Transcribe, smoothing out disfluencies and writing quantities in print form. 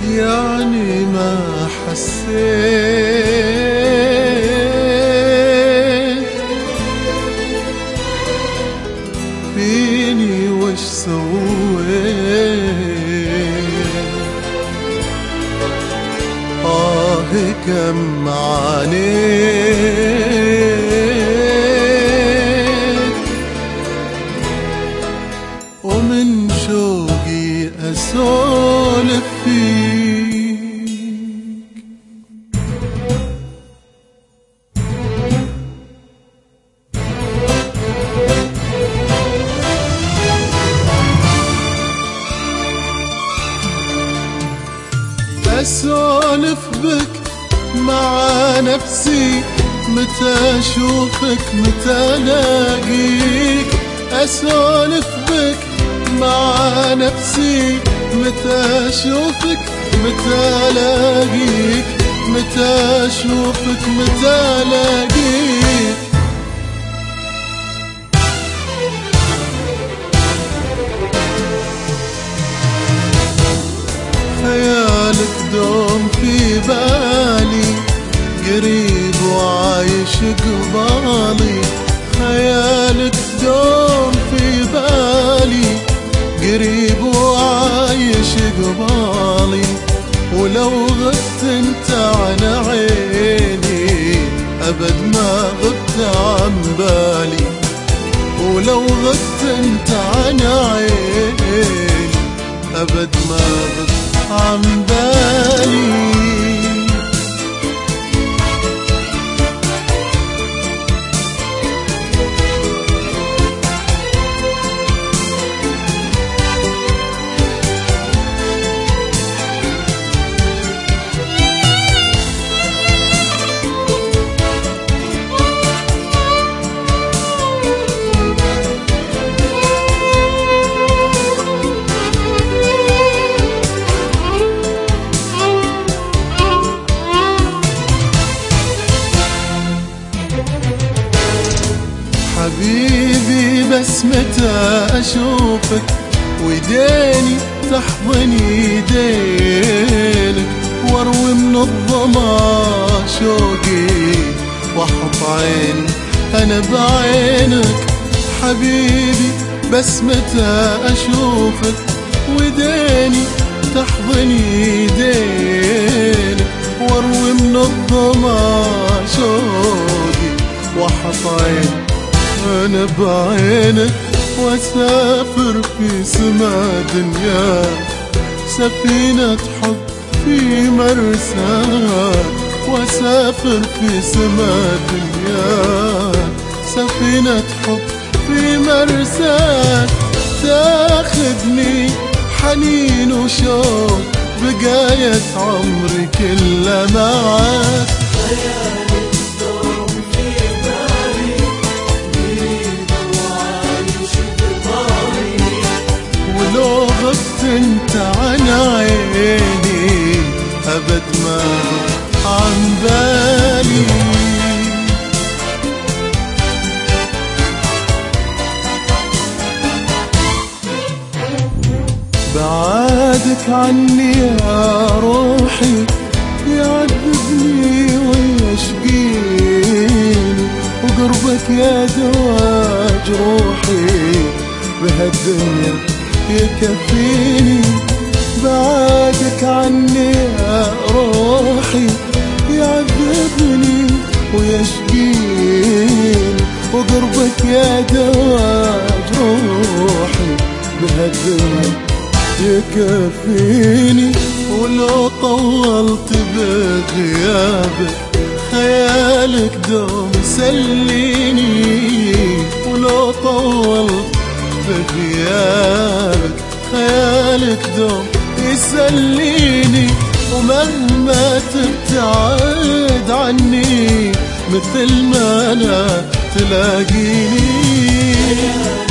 يعني ما حسيت فيني وش سويت. كم عانيت ومن شوقي أسولف فيك. أسولف بك مع نفسي متى أشوفك متى ألاقيك. أسولف بك مع نفسي متى أشوفك متى ألاقيك. متى أشوفك متى ألاقيك. خيالك دوم في بالي قريب وعايش قبالي. خيالك دوم في بالي قريب وعايش قبالي. ولو غبت انت عن عيني أبد ما غبت عن بالي. ولو غبت انت عن عيني أبد ما غبت عن بالي. حبيبي بس متى أشوفك ويديني تحضني يدينك واروي من الظما شوقي واحط عيني أنا بعينك. حبيبي بس متى أشوفك ويديني تحضني يدينك واروي من الظما شوقي واحط عيني أنا بعينك. وأسافر في سما دنياك سفينة حب في مرساك. وأسافر في سما دنياك سفينة حب في مرساك. تاخذني حنين وشوق بقاية عمري كله معاك. ولو غبت انت عن عيني أبد ما عن بالي. بعادك عني يا روحي يعذبني ويشقيني. وقربك يا دوا جروحي بهالدنيا يكفيني. بعادك عني يا روحي يعذبني ويشقيني. وقربك يا دوا جروحي بهالدنيا يكفيني. ولو طولت بغيابك خيالك دوم يسليني. ولو طولت بغيابك خيالك دوم يسليني. ومهما تبتعد عني مثل ما لا تلاقيني.